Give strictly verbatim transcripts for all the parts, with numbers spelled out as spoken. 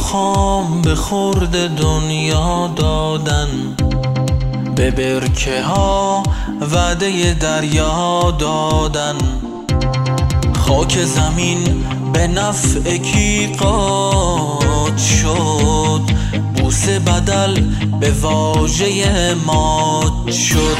خام به خورد دنیا دادن، به برکه ها وعده دریا دادن. خاک زمین به نفع کی قاد شد، بوسه بدل به واژه مات شد.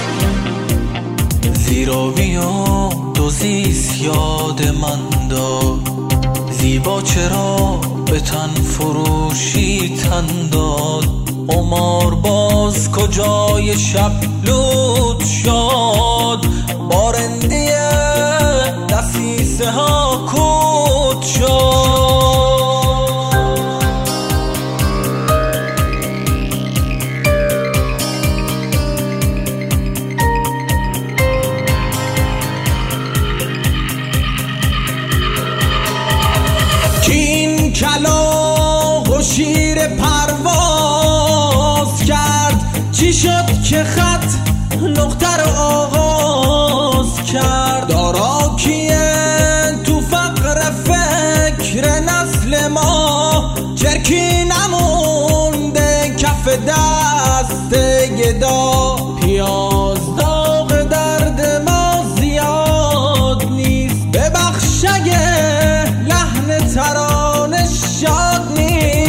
زیرابی و دوزیست یاد من داد، زیبا چرا به تن فروشی تن داد. عمر باز کجای شب لود شد، بارندی دسیسه ها کود شد. کین کلاغ و شیر پرواز کرد، چی شد که خط نقطه رو آغاز کرد. دارا کیه تو فقر فکر نسل ما، چرکی نمونده کف دست گدا. پیاز داغ درد ما زیاد نیست، ببخش اگه لحن ترانه شاد نیست.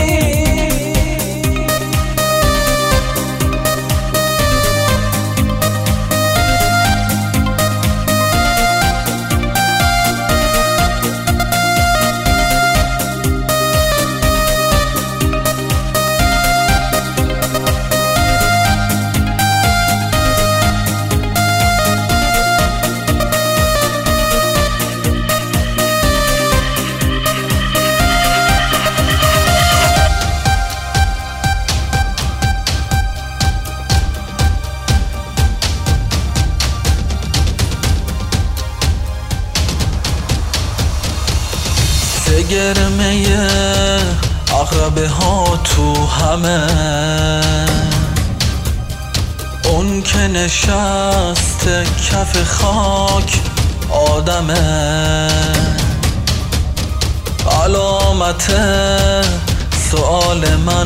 گرمه عقربه ها تو همه، اون که نشست کف خاک آدمه. علامت سؤال من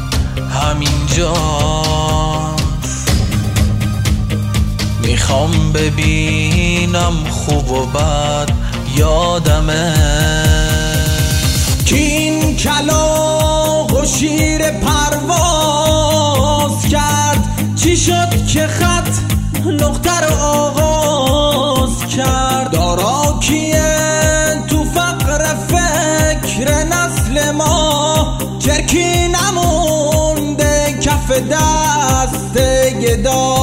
همینجاست، میخوام ببینم خوب و بد یادمه. کین کلاغ و شیر پرواز کرد، چی شد که خط نقطه رو آغاز کرد. دارا کیه تو فقر فکر نسل ما، چرکی نمونده کف دست گدا.